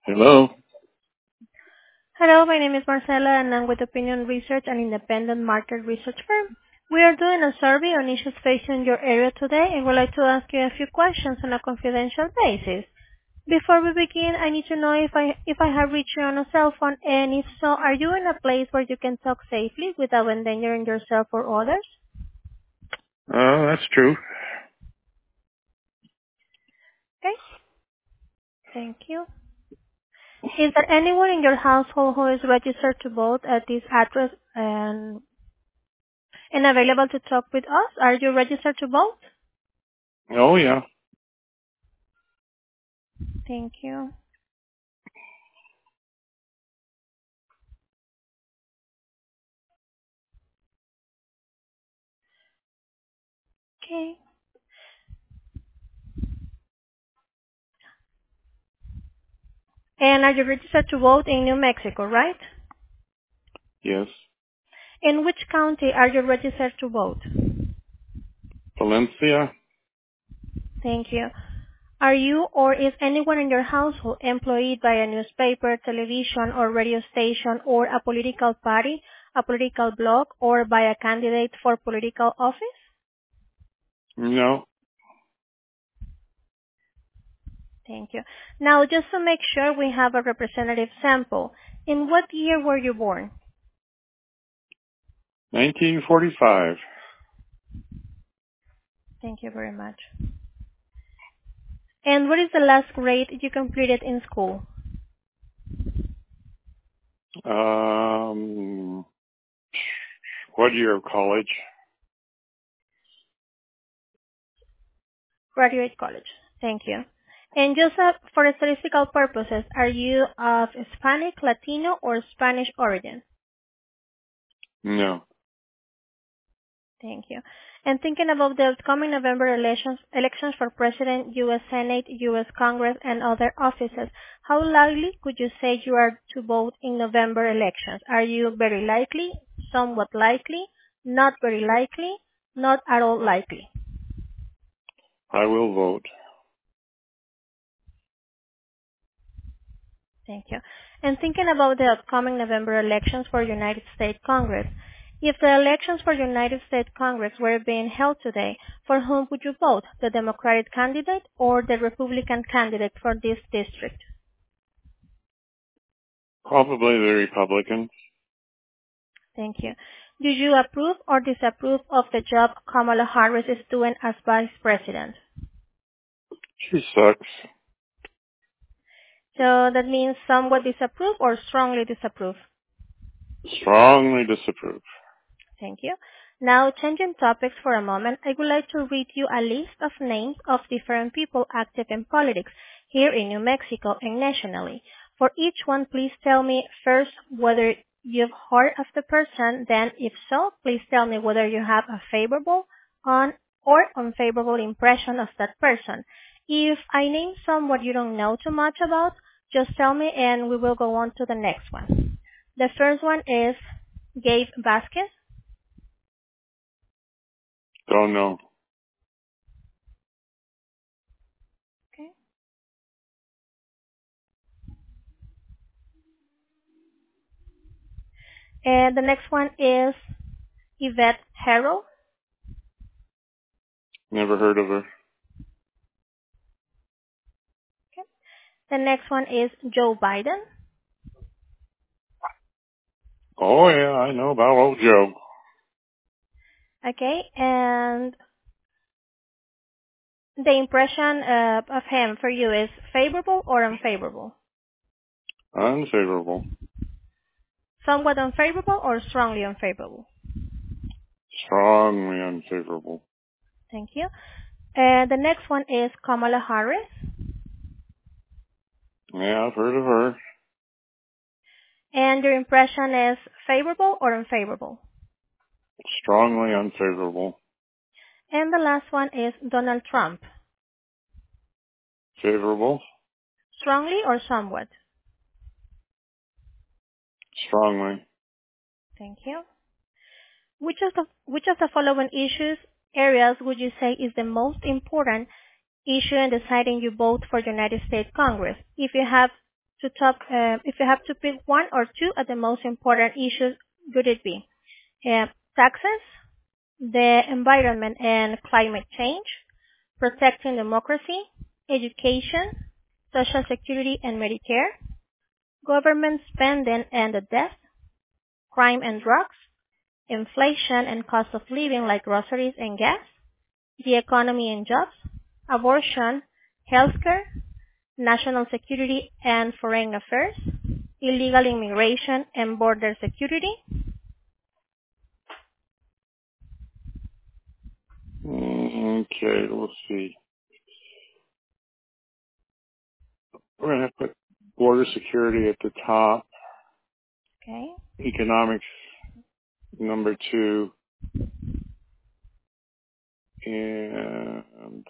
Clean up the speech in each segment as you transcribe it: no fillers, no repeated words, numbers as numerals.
Hello. Hello, my name is Marcela, and I'm with Opinion Research, an independent market research firm. We are doing a survey on issues facing your area today, and would like to ask you a few questions on a confidential basis. Before we begin, I need to know if I have reached you on a cell phone, and if so, are you in a place where you can talk safely without endangering yourself or others? That's true. Okay, thank you. Is there anyone in your household who is registered to vote at this address and available to talk with us? Are you registered to vote? Oh, yeah. Thank you. Okay. And are you registered to vote in New Mexico, right? Yes. In which county are you registered to vote? Valencia? Thank you. Are you or is anyone in your household employed by a newspaper, television, or radio station, or a political party, a political blog, or by a candidate for political office? No. Thank you. Now, just to make sure we have a representative sample, in what year were you born? 1945. Thank you very much. And what is the last grade you completed in school? Um, what year of college? Graduate college. Thank you. And just for statistical purposes, are you of Hispanic, Latino, or Spanish origin? No. Thank you. And thinking about the upcoming November elections for President, U.S. Senate, U.S. Congress, and other offices, how likely could you say you are to vote in November elections? Are you very likely, somewhat likely, not very likely, not at all likely? I will vote. Thank you. And thinking about the upcoming November elections for United States Congress, if the elections for United States Congress were being held today, for whom would you vote, the Democratic candidate or the Republican candidate for this district? Probably the Republican. Thank you. Do you approve or disapprove of the job Kamala Harris is doing as Vice President? She sucks. So that means somewhat disapprove or strongly disapprove? Strongly disapprove. Thank you. Now, changing topics for a moment, I would like to read you a list of names of different people active in politics here in New Mexico and nationally. For each one, please tell me first whether you've heard of the person, then if so, please tell me whether you have a favorable on or unfavorable impression of that person. If I name someone you don't know too much about, just tell me and we will go on to the next one. The first one is Gabe Vasquez. Don't know. Okay. And the next one is Yvette Harrell. Never heard of her. Okay. The next one is Joe Biden. Oh, yeah, I know about old Joe. Okay. And the impression of him for you is favorable or unfavorable? Unfavorable. Somewhat unfavorable or strongly unfavorable? Strongly unfavorable. Thank you. And the next one is Kamala Harris. Yeah, I've heard of her. And your impression is favorable or unfavorable? Strongly unfavorable. And the last one is Donald Trump. Favorable. Strongly or somewhat? Strongly. Thank you. Which of the following areas would you say is the most important issue in deciding you vote for United States Congress? If you have if you have to pick one or two of the most important issues, would it be taxes, the environment and climate change, protecting democracy, education, social security and Medicare, government spending and the debt, crime and drugs, inflation and cost of living like groceries and gas, the economy and jobs, abortion, healthcare, national security and foreign affairs, illegal immigration and border security? Okay, let's see. We're going to put border security at the top. Okay. Economics, number 2. And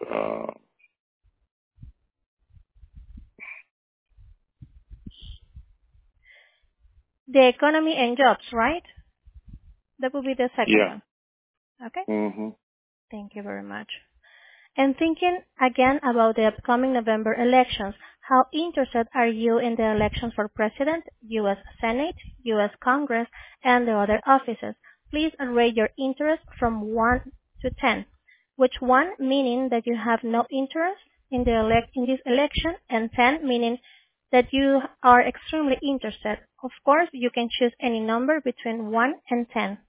The economy and jobs, right? That would be the second yeah. one. Okay. Mm-hmm. Thank you very much. And thinking again about the upcoming November elections, how interested are you in the elections for President, U.S. Senate, U.S. Congress, and the other offices? Please rate your interest from 1 to 10. Which 1 meaning that you have no interest in this election, and 10 meaning that you are extremely interested. Of course, you can choose any number between 1 and 10.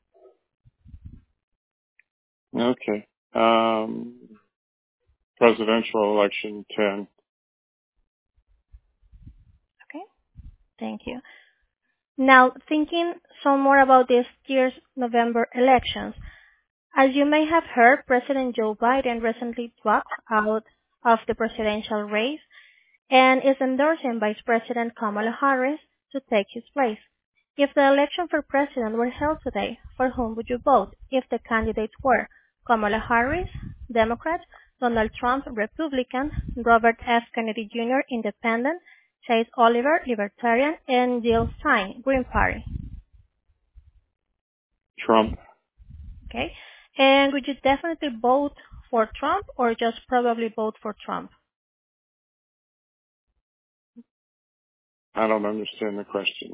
Okay. Presidential election 10. Okay, thank you. Now, thinking some more about this year's November elections, as you may have heard, President Joe Biden recently dropped out of the presidential race and is endorsing Vice President Kamala Harris to take his place. If the election for president were held today, for whom would you vote if the candidates were Kamala Harris, Democrat, Donald Trump, Republican, Robert F. Kennedy Jr., Independent, Chase Oliver, Libertarian, and Jill Stein, Green Party? Trump. Okay. And would you definitely vote for Trump or just probably vote for Trump? I don't understand the question.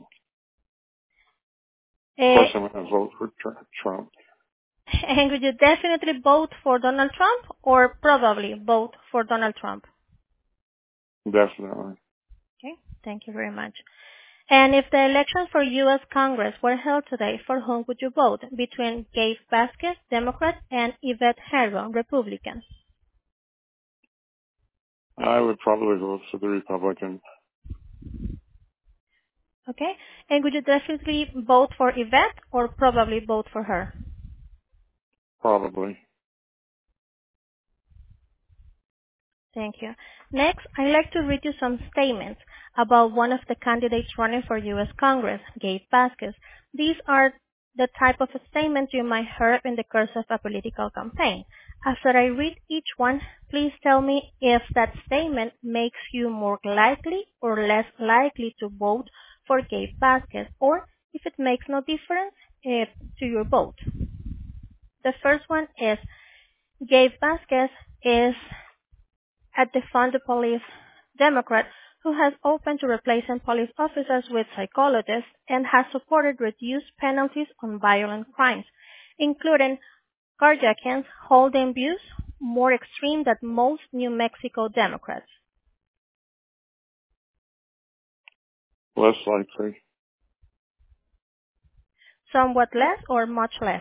Of Uh, course I'm going to vote for Trump. and would you definitely vote for Donald Trump or probably vote for Donald Trump? Definitely. Okay. Thank you very much. And if the elections for U.S. Congress were held today, for whom would you vote between Gabe Vasquez, Democrat, and Yvette Herron, Republican? I would probably vote for the Republican. Okay. And would you definitely vote for Yvette or probably vote for her? Probably. Thank you. Next, I'd like to read you some statements about one of the candidates running for U.S. Congress, Gabe Vasquez. These are the type of statements you might hear in the course of a political campaign. After I read each one, please tell me if that statement makes you more likely or less likely to vote for Gabe Vasquez, or if it makes no difference to your vote. The first one is Gabe Vasquez is at defund the police Democrat who has opened to replacing police officers with psychologists and has supported reduced penalties on violent crimes, including carjackings, holding views more extreme than most New Mexico Democrats. Less likely. Somewhat less or much less?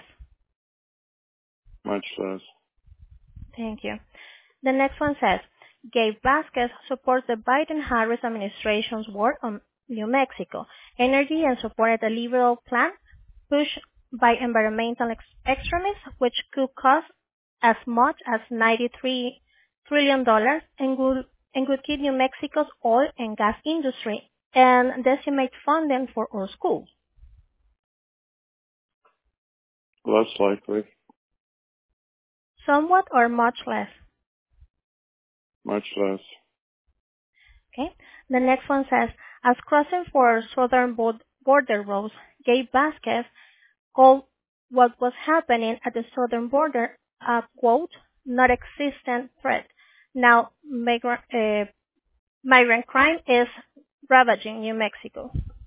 Much less. Thank you. The next one says, Gabe Vasquez supports the Biden-Harris administration's work on New Mexico energy and supported a liberal plan pushed by environmental extremists, which could cost as much as $93 trillion and would keep New Mexico's oil and gas industry and decimate funding for our schools. Less likely. Somewhat or much less? Much less. Okay. The next one says, as crossing for southern border roads, Gabe Vasquez called what was happening at the southern border a, quote, not existent threat. Now, migrant crime is ravaging New Mexico?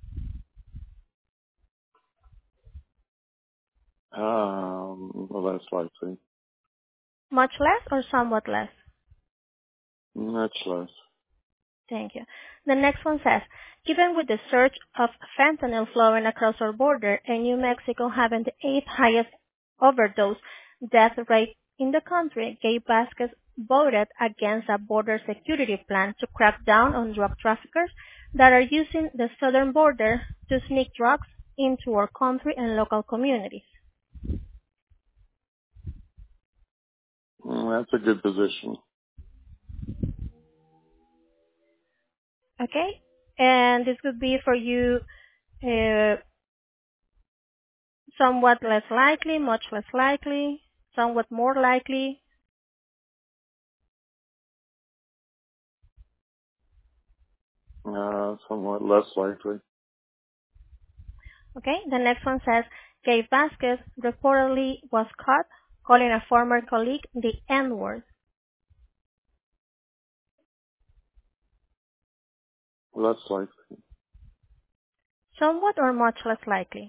Less likely. Much less or somewhat less? Much less. Thank you. The next one says, given with the surge of fentanyl flowing across our border and New Mexico having the eighth highest overdose death rate in the country, Gabe Vasquez voted against a border security plan to crack down on drug traffickers that are using the southern border to sneak drugs into our country and local communities. That's a good position. Okay? And this would be for you somewhat less likely, much less likely, somewhat more likely. Somewhat less likely. Okay, the next one says, Gabe Vasquez reportedly was caught calling a former colleague the N-word. Less likely. Somewhat or much less likely?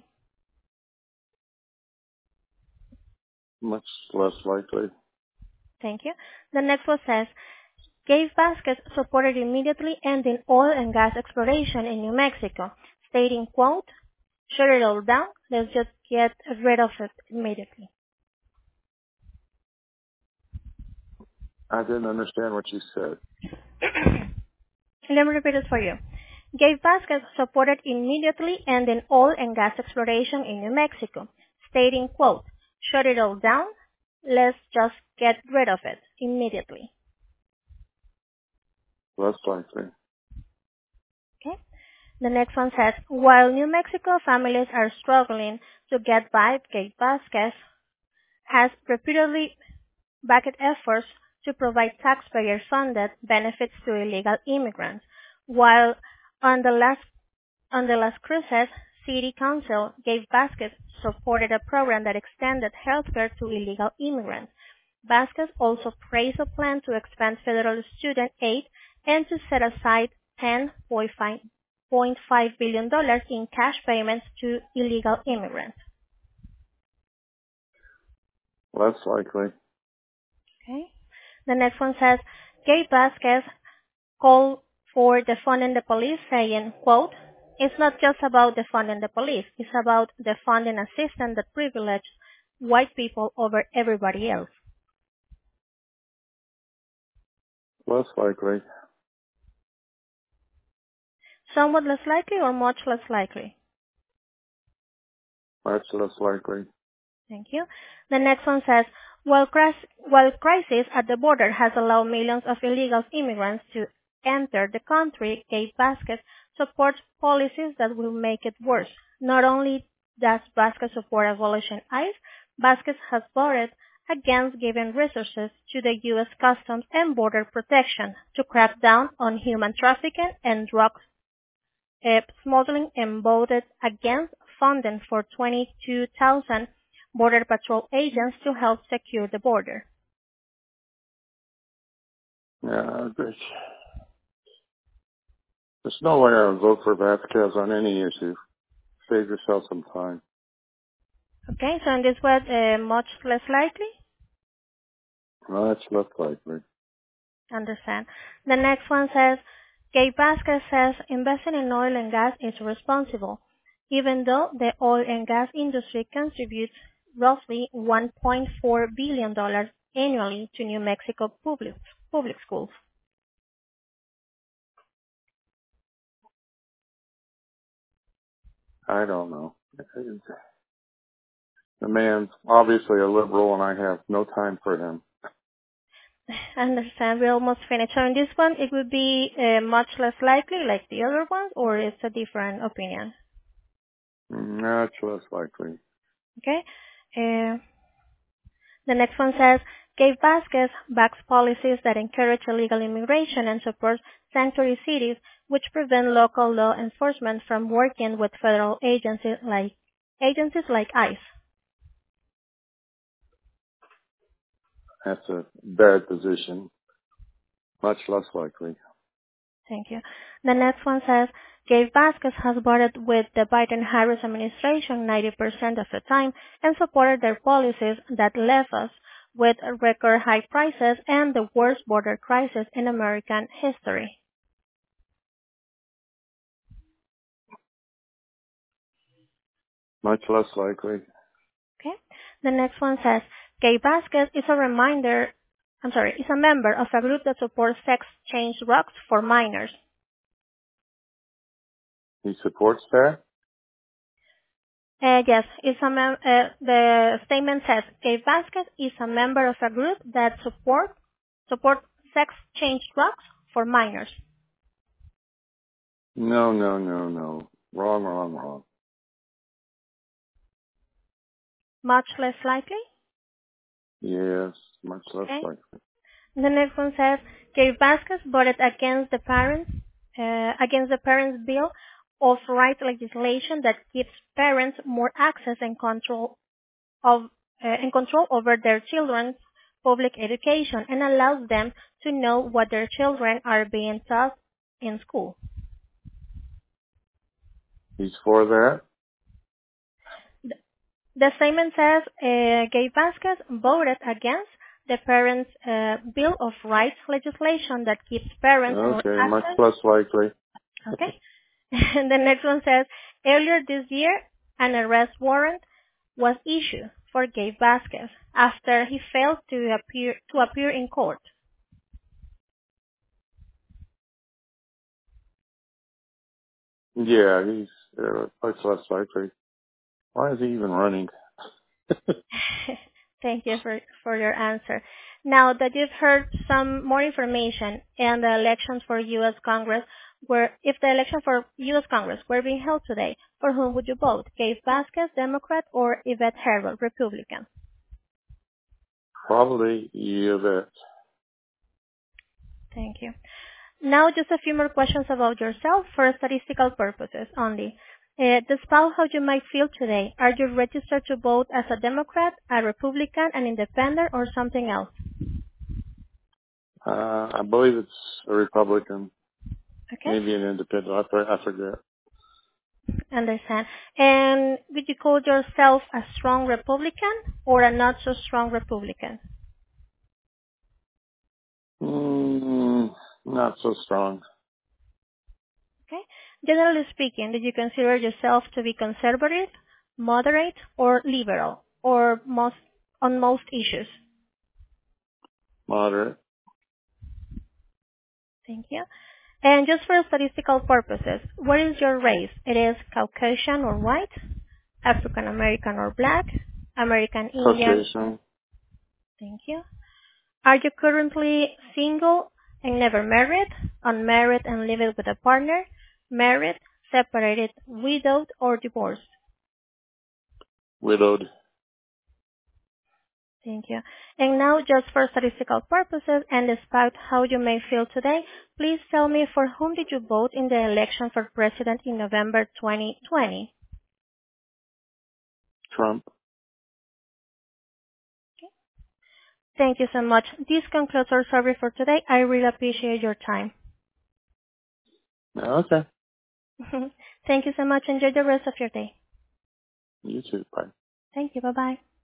Much less likely. Thank you. The next one says, Gabe Vasquez supported immediately ending oil and gas exploration in New Mexico, stating, quote, shut it all down, let's just get rid of it immediately. I didn't understand what you said. Let me repeat it for you. Gabe Vasquez supported immediately ending oil and gas exploration in New Mexico, stating, quote, shut it all down, let's just get rid of it immediately. Less likely. Okay? The next one says, while New Mexico families are struggling to get by, Gabe Vasquez has repeatedly backed efforts to provide taxpayer-funded benefits to illegal immigrants, while on the Las Cruces City Council, Gabe Vasquez supported a program that extended health care to illegal immigrants. Vasquez also praised a plan to expand federal student aid and to set aside $10.5 billion in cash payments to illegal immigrants. Less likely. Okay. The next one says, Gabe Vasquez called for defunding the police, saying, quote, it's not just about defunding the police, it's about defunding a system that privileges white people over everybody else. Less likely. Somewhat less likely or much less likely? Much less likely. Thank you. The next one says, while crisis at the border has allowed millions of illegal immigrants to enter the country, Gabe Vasquez supports policies that will make it worse. Not only does Vasquez support abolishing ICE, Vasquez has voted against giving resources to the U.S. Customs and Border Protection to crack down on human trafficking and drug smuggling, and voted against funding for 22,000 Border Patrol agents to help secure the border. Yeah, there's no way I would vote for Vasquez on any issue. Save yourself some time. Okay, so in this way, much less likely? Much less likely. Understand. The next one says, Gabe Vasquez says investing in oil and gas is responsible, even though the oil and gas industry contributes roughly $1.4 billion annually to New Mexico public schools. I don't know. The man's obviously a liberal, and I have no time for him. I understand. We're almost finished. So in this one, it would be much less likely, like the other ones, or it's a different opinion? Much less likely. Okay. The next one says, Gabe Vasquez backs policies that encourage illegal immigration and supports sanctuary cities, which prevent local law enforcement from working with federal agencies like ICE. That's a bad position. Much less likely. Thank you. The next one says, Gabe Vasquez has voted with the Biden-Harris administration 90% of the time and supported their policies that left us with record high prices and the worst border crisis in American history. Much less likely. Okay. The next one says, Gabe Vasquez is a member of a group that supports sex change drugs for minors. He supports that? Yes, the statement says Gabe Vasquez is a member of a group that support sex change drugs for minors. No. Wrong. Much less likely? Yes, much less Okay. likely. The next one says Gabe Vasquez voted against the parents bill of rights legislation that gives parents more access and control over their children's public education and allows them to know what their children are being taught in school. He's for that? The statement says Gabe Vasquez voted against the parents' bill of rights legislation that gives parents more access. Okay, much less likely. Okay. And the next one says, earlier this year, an arrest warrant was issued for Gabe Vasquez after he failed to appear in court. Yeah, he's much less likely. Why is he even running? Thank you for your answer. Now that you've heard some more information and the elections for U.S. Congress, if the election for U.S. Congress were being held today, for whom would you vote? Gabe Vasquez, Democrat, or Yvette Herrell, Republican? Probably Yvette. Thank you. Now just a few more questions about yourself for statistical purposes only. Despite how you might feel today, are you registered to vote as a Democrat, a Republican, an Independent, or something else? I believe it's a Republican. Okay. Maybe an Independent. I forget. Understand. And would you call yourself a strong Republican or a not so strong Republican? Not so strong. Okay. Generally speaking, did you consider yourself to be conservative, moderate, or liberal, or on most issues? Moderate. Thank you. And just for statistical purposes, what is your race? It is Caucasian or white, African American or black, American Indian. Caucasian. Thank you. Are you currently single and never married, unmarried and living with a partner, married, separated, widowed, or divorced? Widowed. Thank you. And now, just for statistical purposes and despite how you may feel today, please tell me for whom did you vote in the election for president in November 2020? Trump. Okay. Thank you so much. This concludes our survey for today. I really appreciate your time. Okay. Thank you so much. Enjoy the rest of your day. You too. Bye. Thank you. Bye-bye.